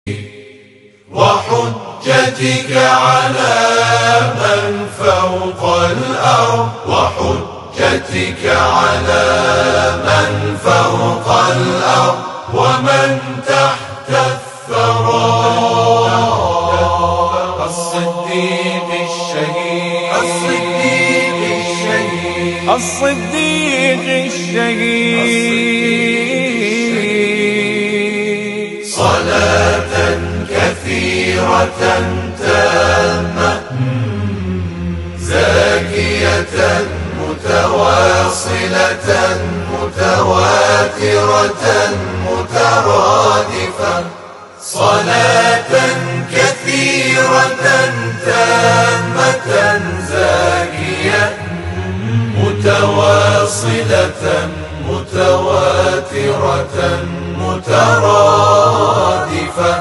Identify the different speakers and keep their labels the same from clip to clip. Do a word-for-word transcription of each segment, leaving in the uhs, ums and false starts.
Speaker 1: وحجتك على من فوق الأرض وحجتك على من فوق الأرض ومن تحت الثرى الصديق الشهيد الصديق الشهيد
Speaker 2: الصديق الشهيد
Speaker 1: صلاة كثيرة تامة زاكية متواصلة متواترة مترادفة صلاة كثيرة تامة زاكية متواصلة متواترة مترادفة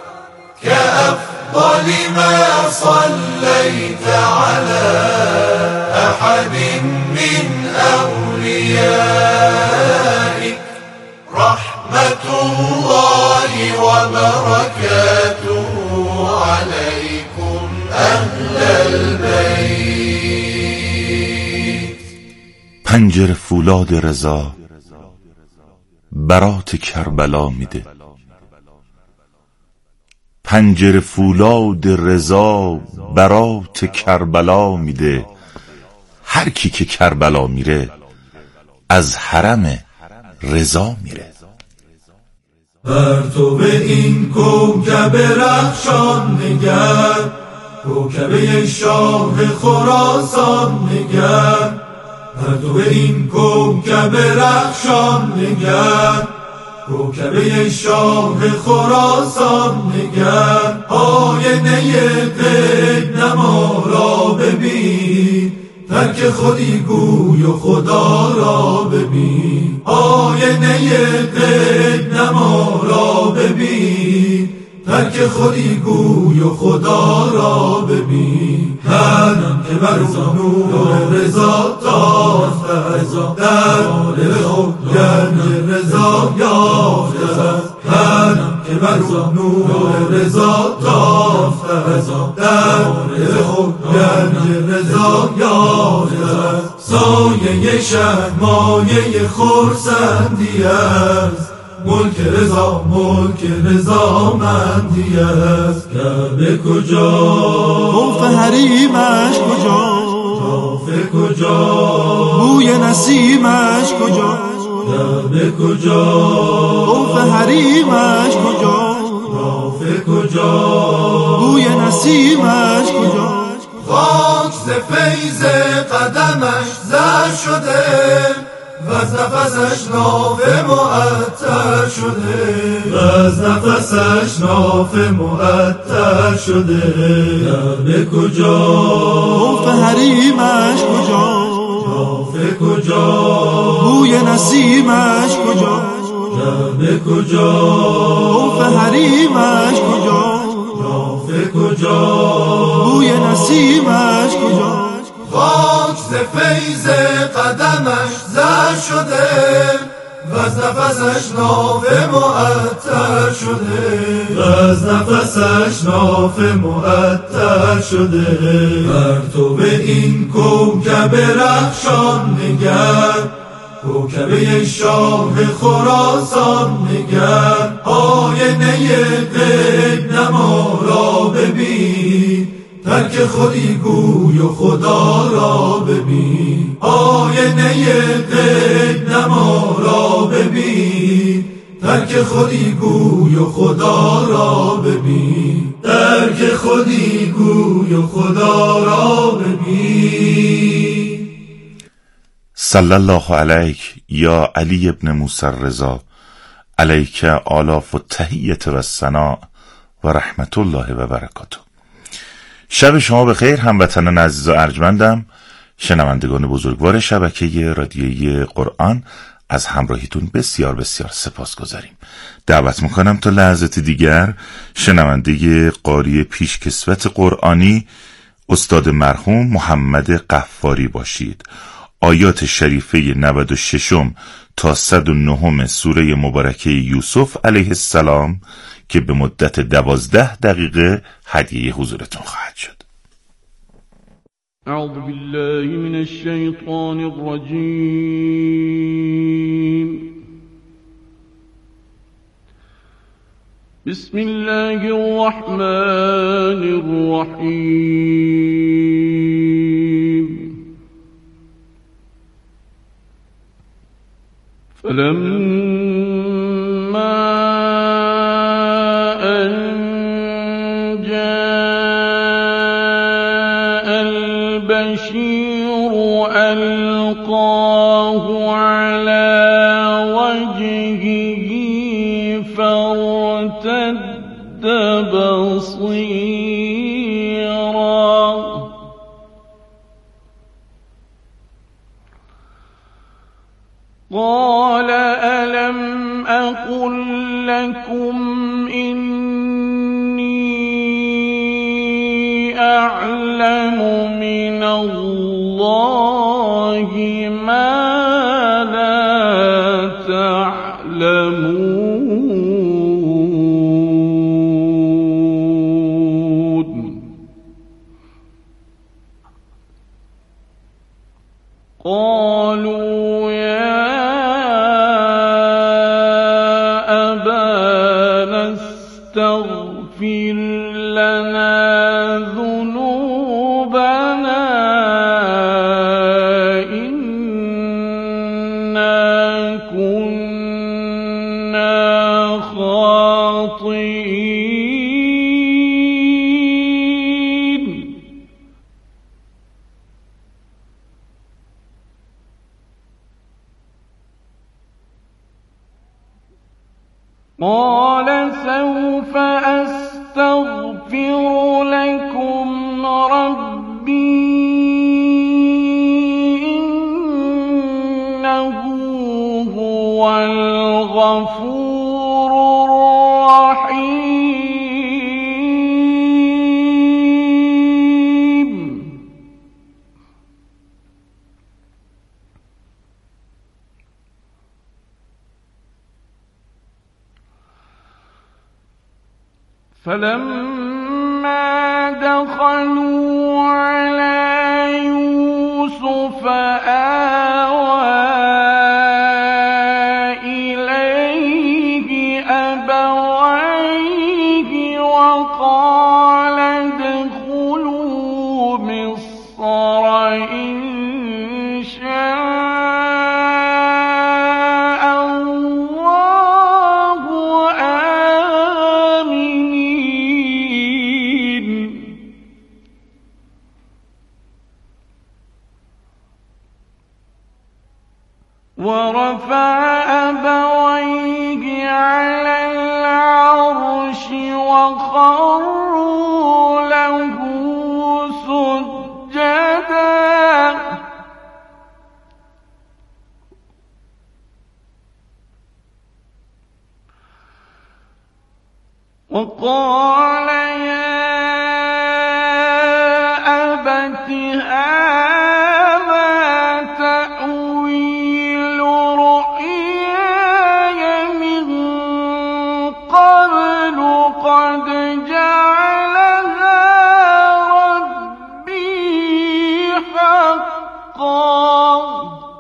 Speaker 1: كأفضل ما صليت على أحد من أوليائك رحمة الله وبركاته عليكم أهل البيت.
Speaker 3: پنجره فولاد رضا برات کربلا میده، پنجره فولاد رضا برات کربلا میده. هر کی که کربلا میره از حرم رضا میره.
Speaker 1: پرتو این کوکب رخشان نگر، کوکبه شاه خراسان نگر. پرتو این کوکب رخشان نگر، کوکبه شاه خراسان نگر. آینه قید نما را ببین، ترک خودی گوی و خدا را ببین. آینه قید نما را ببین، ترک خودی گوی و خدا را ببین. هرم که بر نور رضا تافته در خود گرد رضا یافته. هرم که بر نور رضا تافته در خود گرد رضا یافته. سایه شهر مایه خرسندی است، ملک رضا ملک رضا مندی است. کعبه کجا
Speaker 2: خوف حریمش کجا،
Speaker 1: طاف کجا
Speaker 2: بوی نسیمش کجا.
Speaker 1: کعبه کجا
Speaker 2: خوف حریمش کجا،
Speaker 1: طاف کجا
Speaker 2: بوی نسیمش کجا.
Speaker 1: خاک ز فیض قدمش زر شده و از نفسش نافه معطر شده. و از نفسش نافه معطر شده. کعبه کجا
Speaker 2: خوف حریمش کجا،
Speaker 1: طاف کجا
Speaker 2: بوی نسیمش کجا.
Speaker 1: کعبه کجا
Speaker 2: خوف حریمش کجا،
Speaker 1: طاف کجا
Speaker 2: بوی نسیمش کجا.
Speaker 1: خاک ز فیض قدمش زر شده و از نفسش نافه معطر شده. و از نفسش نافه معطر شده. پرتو این کوکب رخشان نگر، کوکبه شاه خراسان نگر. آینه قید نما را ببین، ترک خودی گوی و خدا را ببین. آینه قید نما را ببین، ترک خودی گوی و خدا را ببین. ترک خودی گوی و خدا را ببین.
Speaker 3: صلی الله علیک یا علی ابن موسی الرضا، علیک آلاف و تحیت و ثنا و رحمت الله و برکاته. شب شما بخیر هموطنان عزیز و ارجمندم، شنوندگان بزرگوار شبکه رادیویی قرآن. از همراهیتون بسیار بسیار سپاسگزاریم. دعوت میکنم تا لحظات دیگر شنونده قاری پیشکسوت قرآنی استاد مرحوم محمد قفاری باشید. آیات شریفه نود و شش تا صد و نه سوره مبارکه یوسف علیه السلام که به مدت دوازده دقیقه هدیه حضورتون خواهد شد.
Speaker 4: اعوذ بالله من الشیطان الرجیم. بسم الله الرحمن الرحیم. فلما أن جاء البشير ألقاه على وجهه فارتد بصيرا قال ألم أقل لكم إني أعلم من الله ما لا تعلمون. قالوا يا استغفر لنا ذنوبنا إنا كنا خاطئين. قال سوف أستغفر لكم ربي إنه هو الغفور الرحيم. فلما دخلوا على يوسف آوى إليه أبويه وقال ادخلوا مصر إن شاء الله آمنين. ورفع أبويه على العرش وخروا له سجدا وقال يا أبت هذا تأويل رؤياي من قبل قد جعلها ربي حقا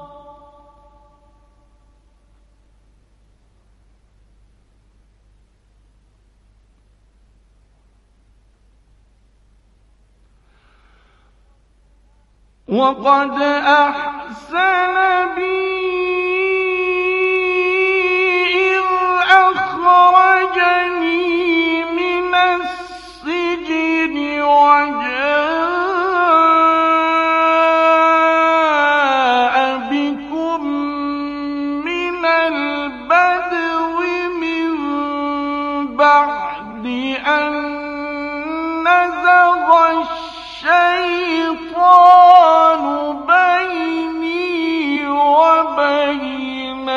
Speaker 4: وقد أحسن بي إذ أخرجني من السجن وجاء بكم من البدو من بعد أن نزغ الشيطان بيني وبين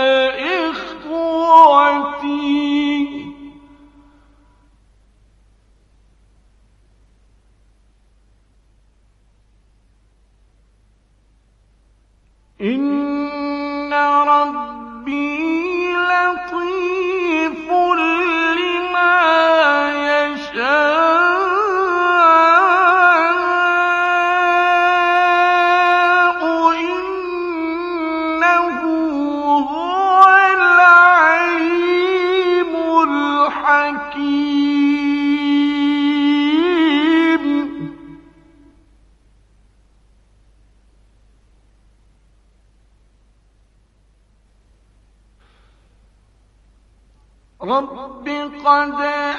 Speaker 4: إخوتي رب قد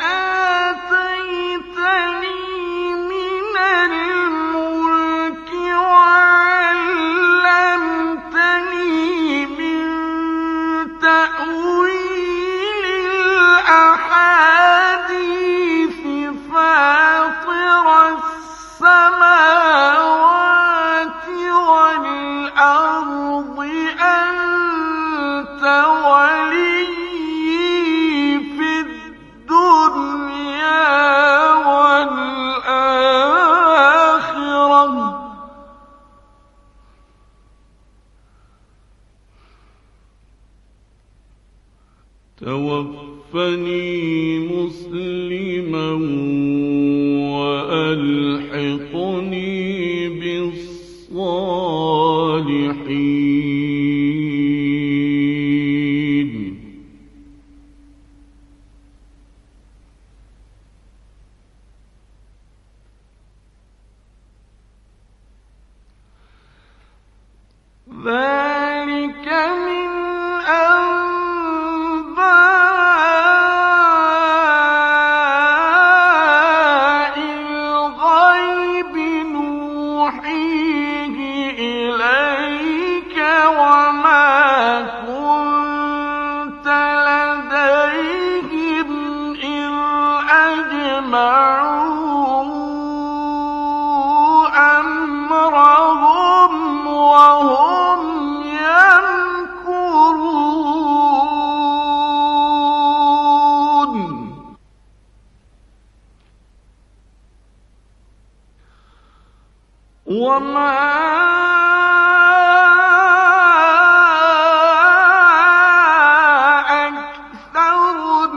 Speaker 4: آتيتني من الملك وعلمتني من تأويل الأحاديث فاطر السماوات والأرض أنت ولي في الدنيا والآخرة توفني مسلما وألحقني بالصالحين. ذلك من أنباء الغيب نوحيه إليك وما كنت لديهم إذ أجمعوا أمرهم وهم يمكرون. وما أكثر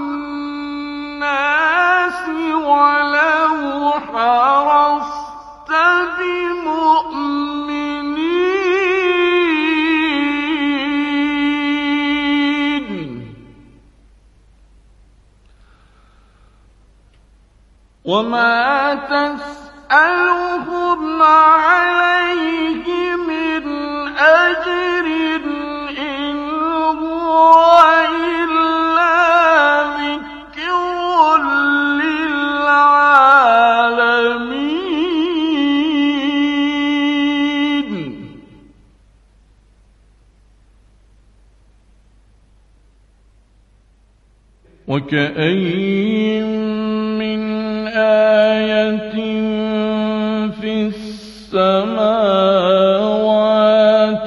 Speaker 4: الناس ولو حرصت بمؤمنين. وما تسألهم عليه من أجر إن هو إلا ذكر للعالمين. وكأين من آية في السماوات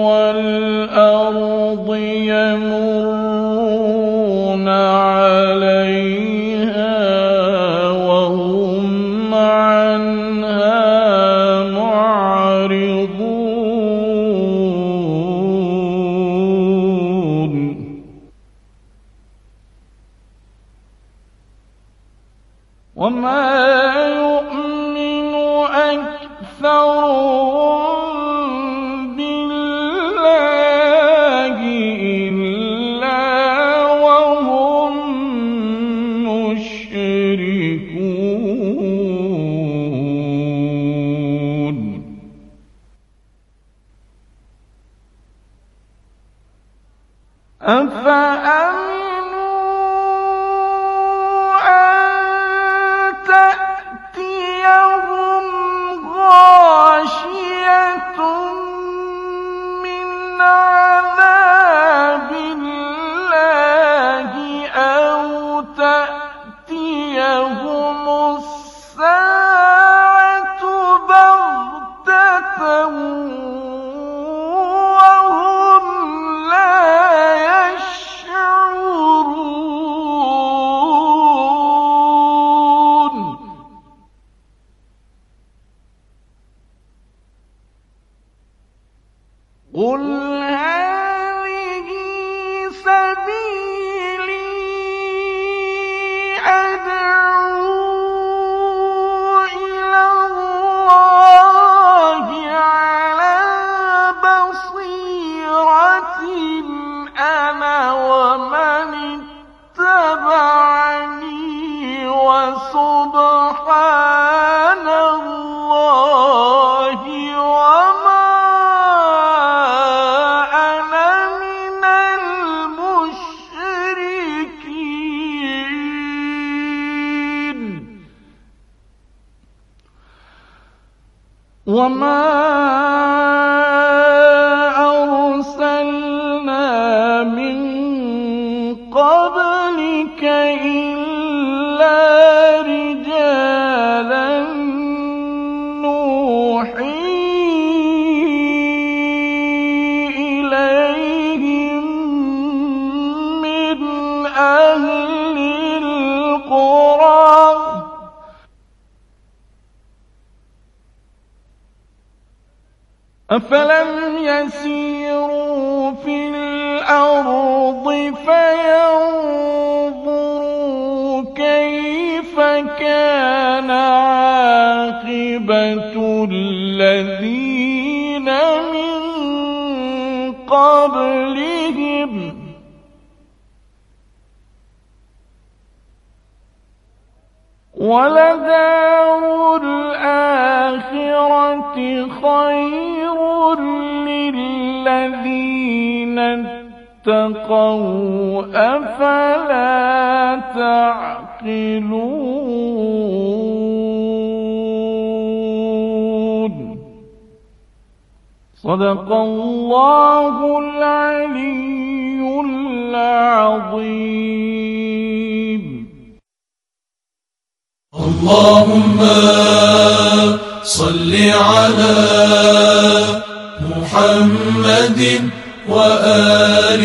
Speaker 4: والأرض يمرون عليها وهم عنها معرضون. وما يؤمن أكثرهم بالله إلا وهم مشركون. أفأمنوا غاشية من عذاب الله أو تأتيهم الساعة بغتة وهم لا يشعرون. قل هذه سبيلي أدعو إلى الله على بصيرة أنا ومن اتبعني وسبحان الله وما أنا من المشركين. وما أرسلنا من قبلك إلا رجالا نوحي إليهم من أهل القرى أفلم يسيروا في الأرض فينظروا كيف كان عاقبة الذين من قبلهم ولدار الآخرة خير للذين اتقوا أفلا تعقلون صدق الله العلي العظيم.
Speaker 1: اللهم صل على محمد وآل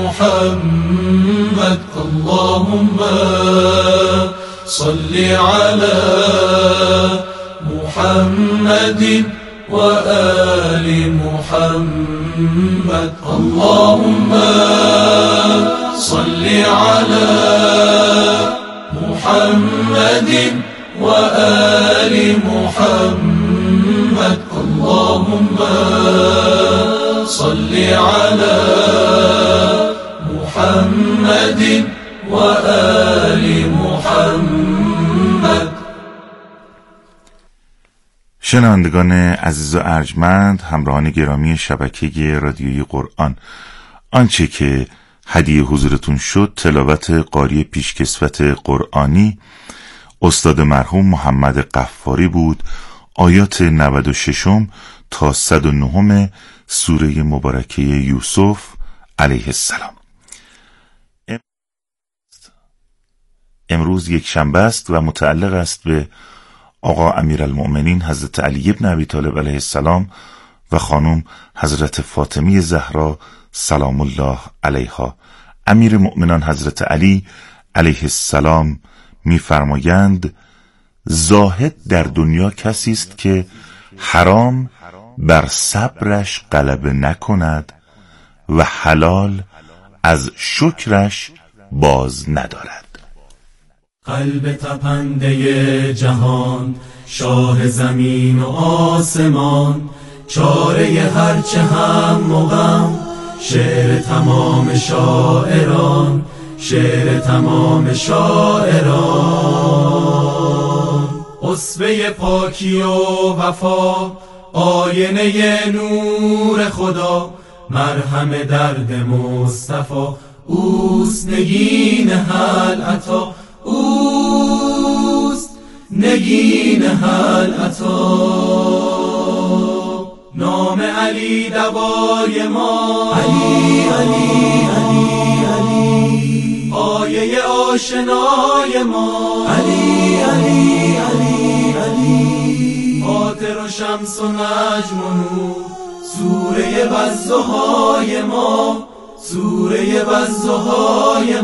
Speaker 1: محمد. اللهم صل على محمد وآل محمد. اللهم صل على محمد وآل محمد. اللهم صل على محمد وآل محمد.
Speaker 3: شنوندگان عزیز و ارجمند، همراهان گرامی شبکه رادیویی قرآن، آنچه که هدیه حضورتون شد تلاوت قاری پیشکسوت قرآنی استاد مرحوم محمد قفاری بود. آیات نود و شش تا صد و نه سوره مبارکه یوسف علیه السلام. امروز یک شنبه است و متعلق است به آقا امیرالمؤمنین حضرت علی ابن ابی طالب علیه السلام و خانم حضرت فاطمه زهرا سلام الله علیها. امیر مؤمنان حضرت علی علیه السلام می‌فرمایند زاهد در دنیا کسی است که حرام بر صبرش غلبه نکند و حلال از شکرش باز ندارد.
Speaker 1: قلب تپنده جهان، شاه زمین و آسمان، چاره هرچه هم مغم، شعر تمام شاعران، شعر تمام شاعران. اسوه پاکی و وفا، آینه نور خدا، مرهم درد مصطفی، اوست نگین حل عطا، اوست نگین حل عطا. نام علی دوای ما، علی علی علی علی، آیه آشنای ما، علی علی علی علی، خاطر و شمس و نجم و نور، سوره والضحای ما، سوره والضحای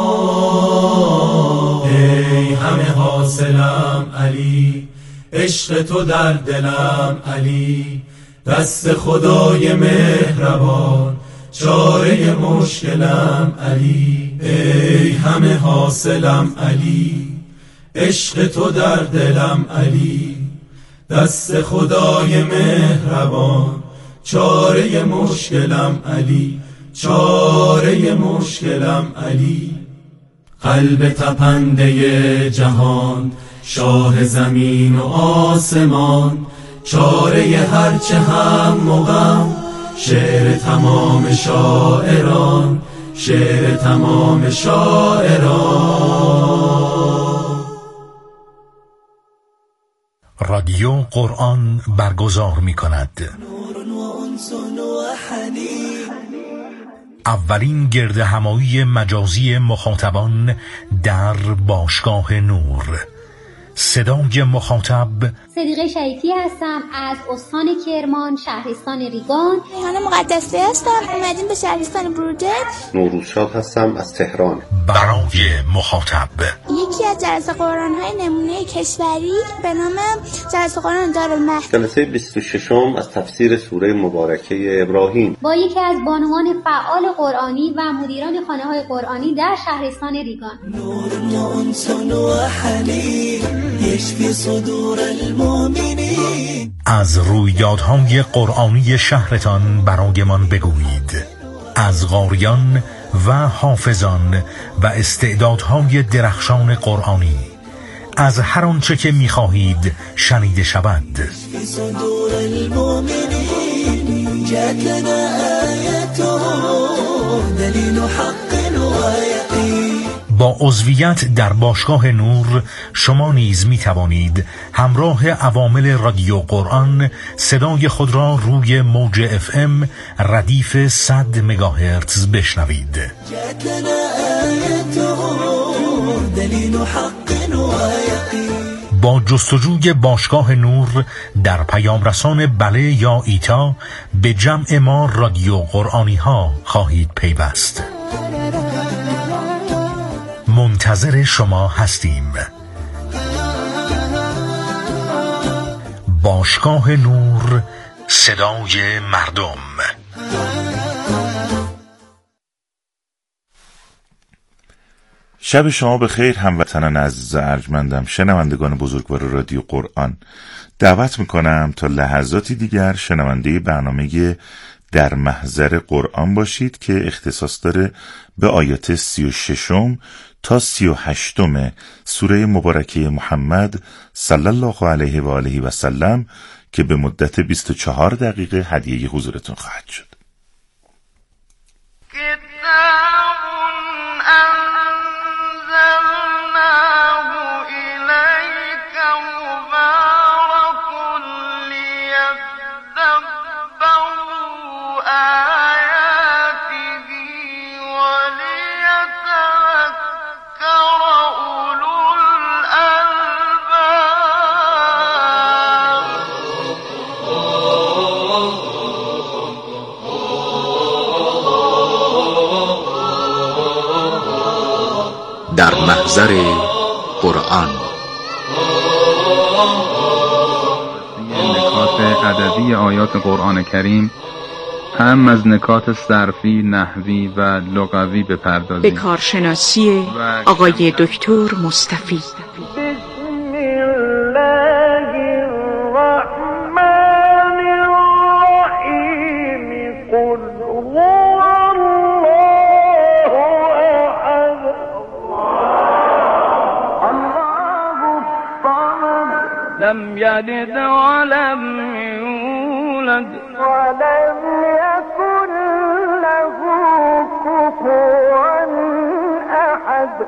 Speaker 1: ما. ای همه حاصلم علی، عشق تو در دلم علی، دست خدای مهربان، چاره مشکلم علی. ای همه حاصلم علی، عشق تو در دلم علی، دست خدای مهربان، چاره مشکلم علی، چاره مشکلم علی. قلب تپنده جهان، شاه زمین و آسمان، چاره هرچه هم مغم، شعر تمام شاعران، شعر تمام شاعران.
Speaker 5: رادیو قرآن برگزار می کند. اولین گرد همایی مجازی مخاطبان در باشگاه نور. صدای مخاطب
Speaker 6: صدیقه شریفی هستم از استان کرمان، شهرستان ریگان.
Speaker 7: ریحانه مقدسی هستم، اومدیم به شهرستان بروجرد.
Speaker 8: نوروزشاد هستم از تهران.
Speaker 5: برای مخاطب
Speaker 7: یکی از جلسه قرآن‌های نمونه کشوری به نام جلسه قرآن دارالمهد،
Speaker 8: جلسه بیست و ششم از تفسیر سوره مبارکه ابراهیم،
Speaker 6: با یکی از بانوان فعال قرآنی و مدیران خانه‌های قرآنی در شهرستان ریگان. نور و انس و حنین یشفی صدور المؤمنین.
Speaker 5: از رویدادهای قرآنی شهرتان برایمان بگویید. از قاریان و حافظان و استعدادهای درخشان قرآنی، از هر آنچه که می‌خواهید شنیده شود.
Speaker 1: صدور المؤمنین جاءت لنا آیته دلیل حق و یقین.
Speaker 5: با عضویت در باشگاه نور شما نیز می توانید همراه عوامل رادیو قرآن صدای خود را روی موج اف ام ردیف صد مگاهرتز بشنوید. با جستجوی باشگاه نور در پیام رسان بله یا ایتا به جمع ما رادیو قرآنی ها خواهید پیوست. منتظر شما هستیم. باشگاه نور، صدای مردم.
Speaker 3: شب شما به خیر هموطنان عزیز ارجمندم، شنوندگان بزرگوار رادیو قرآن. دعوت میکنم تا لحظاتی دیگر شنونده برنامه در محضر قرآن باشید که اختصاص داره به آیات سی و ششم تا سی و هشتم سوره مبارکه محمد صلی الله علیه و آله و سلم که به مدت بیست و چهار دقیقه هدیه حضورتون خواهد شد.
Speaker 9: در محضر قرآن.
Speaker 10: نکات ادبی آیات قرآن کریم هم از نکات صرفی، نحوی و لغوی بپردازیم.
Speaker 11: به کارشناسی آقای دکتر مصطفی.
Speaker 4: لم يلد ولم يولد ولم يكن له كفوا أحد.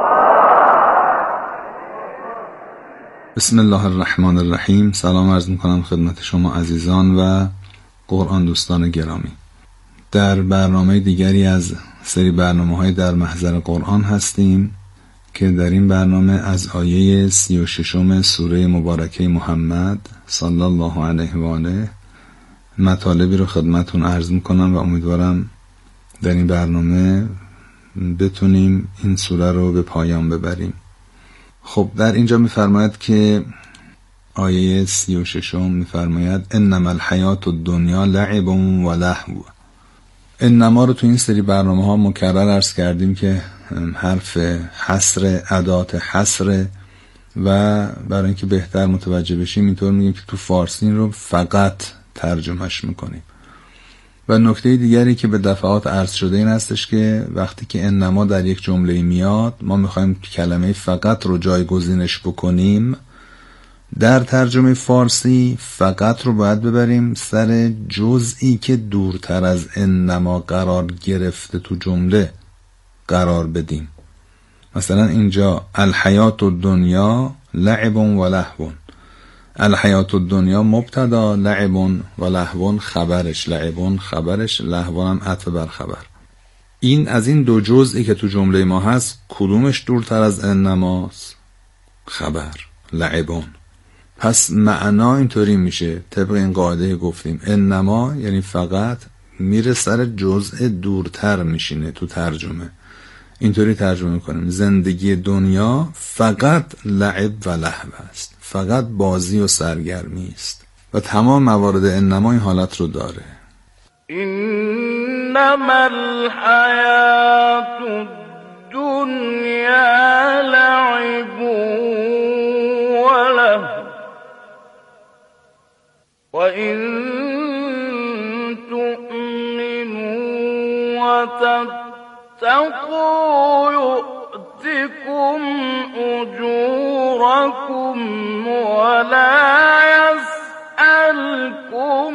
Speaker 12: بسم الله الرحمن الرحیم. سلام عرض میکنم خدمت شما عزیزان و قرآن دوستان گرامی. در برنامه دیگری از سری برنامه‌های در محضر قرآن هستیم که در این برنامه از آیه سی و ششم سوره مبارکه محمد صلی الله علیه و آله مطالبی رو خدمتون عرض میکنم و امیدوارم در این برنامه بتونیم این سوره رو به پایان ببریم. خب در اینجا میفرماید که آیه سی و ششم میفرماید انما الحیات الدنیا لعب و لهو. انما رو تو این سری برنامه ها مکرر عرض کردیم که حرف حصر، ادات حصر، و برای اینکه بهتر متوجه بشیم اینطور میگیم که تو فارسی رو فقط ترجمهش میکنیم. و نکته دیگری که به دفعات عرض شده این هستش که وقتی که انما در یک جمله میاد ما میخوایم کلمه فقط رو جایگزینش بکنیم، در ترجمه فارسی فقط رو باید ببریم سر جزئی که دورتر از انما قرار گرفته تو جمله قرار بدیم. مثلا اینجا الحیات الدنیا لعب و لهو، الحیات الدنیا مبتدا، لعب و لهو خبرش، لعب خبرش، لهو هم عطف بر خبر. این از این دو جزئی که تو جمله ما هست کدومش دورتر از انماست؟ خبر، لعبون. پس معنا اینطوری میشه طبق این قاعده گفتیم انما یعنی فقط میره سر جزء دورتر میشینه. تو ترجمه اینطوری ترجمه کنیم زندگی دنیا فقط لعب و لهو است، فقط بازی و سرگرمی است و تمام موارد انما این حالت رو داره.
Speaker 4: انما الحیات الدنیا لعب و لهو و این تؤمنوا و تتقوا یؤتکم اجورکم ولا یسألکم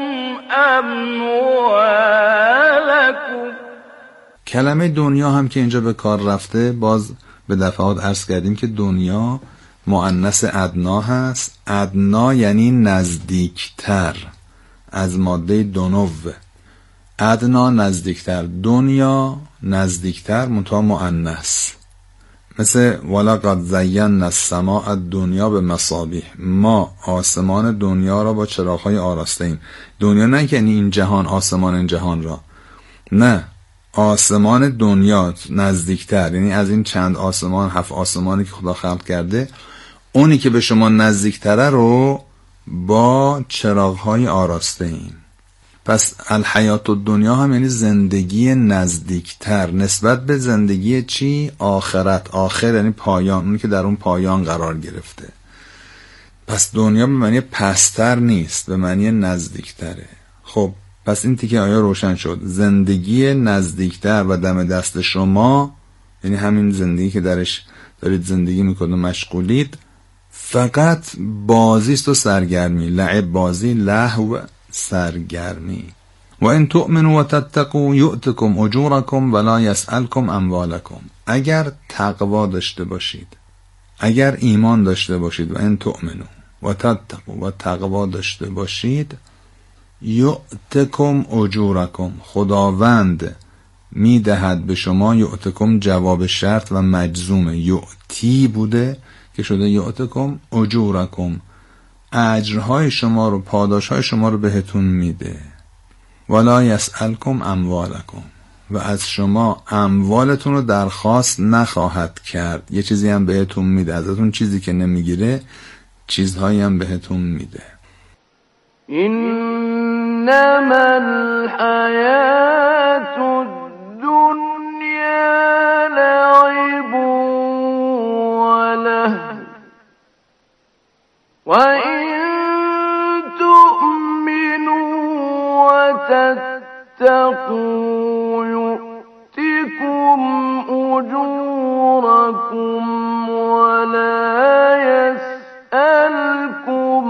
Speaker 4: اموالکم.
Speaker 12: کلمه دنیا هم که اینجا به کار رفته باز به دفعات عرض کردیم که دنیا مؤنث ادنا هست. ادنا یعنی نزدیکتر، از ماده دنو. ادنا نزدیکتر، دنیا نزدیکتر منتها مؤنث. مثل ولقد زینا السماء الدنیا به مصابیح، ما آسمان دنیا را با چراغ‌های آراسته ایم. دنیا نه که یعنی این جهان، آسمان این جهان را، نه، آسمان دنیا نزدیکتر، یعنی از این چند آسمان، هفت آسمانی که خدا خلق کرده، اونی که به شما نزدیکتره رو با چراغ‌های آراسته ایم. پس الحیات الدنیا هم یعنی زندگی نزدیکتر نسبت به زندگی چی؟ آخرت. آخر یعنی پایان، اونی که در اون پایان قرار گرفته. پس دنیا به معنی پستر نیست، به معنی نزدیکتره. خب پس این تیکه آیا روشن شد. زندگی نزدیکتر و دم دست شما یعنی همین زندگی که درش دارید زندگی میکنید و مشغولید، فقط بازیست و سرگرمی. لعب بازی، لهو سرگرمی. و این تؤمنوا و تتقوا یؤتکم اجورکم ولا یسألکم اموالکم. اگر تقوا داشته باشید، اگر ایمان داشته باشید، و این تؤمنوا و تتقوا و تقوا داشته باشید، یؤتکم اجورکم، خداوند میدهد به شما. یؤتکم جواب شرط و مجزومه، یؤتی بوده که شده یؤتکم اجورکم، اجرهای شما رو، پاداشهای شما رو بهتون میده. ولا یسألکم اموالکم، و از شما اموالتون رو درخواست نخواهد کرد. یه چیزی هم بهتون میده، ازتون چیزی که نمیگیره چیزهایی هم بهتون میده.
Speaker 4: انما الحیات الدنیا لعب و لهو و این تؤمنوا و تتقوا یؤتکم اجورکم ولا یسألکم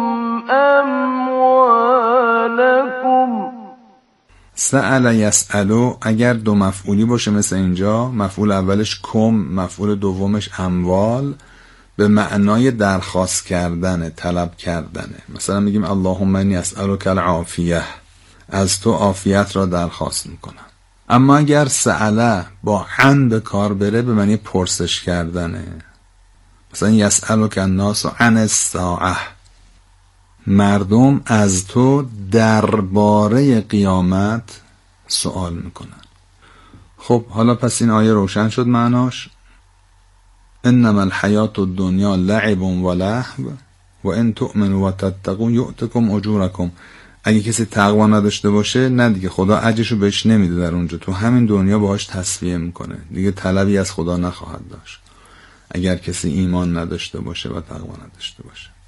Speaker 4: اموالکم.
Speaker 12: سأل یسألو اگر دو مفعولی باشه مثل اینجا، مفعول اولش کم، مفعول دومش اموال، به معنای درخواست کردنه، طلب کردنه. مثلا میگیم اللهم انی اسألک العافیه، از تو عافیت را درخواست میکنم. اما اگر سأله با عن به کار بره به معنی پرسش کردنه. مثلا یسألک الناس عن الساعه، مردم از تو درباره قیامت سوال میکنن. خب حالا پس این آیه روشن شد معناش. انما الحیات الدنیا لعب و لهو و ان تؤمنوا و تتقوا یؤتکم اجورکم. اگه کسی تقوا نداشته باشه، نه دیگه، خدا اجرشو بهش نمیده در اونجا، تو همین دنیا باهاش تصفیه میکنه دیگه، طلبی از خدا نخواهد داشت. اگر کسی ایمان نداشته باشه و تقوا نداشته باشه.